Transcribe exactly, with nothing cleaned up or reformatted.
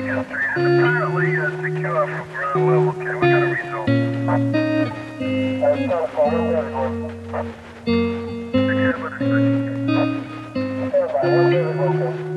Beacon Street. It's apparently uh, secure from ground level. Okay, we got a result. That's telephone. We're ready, boy. Secure, but it's secure. Stand by. We're ready, boy.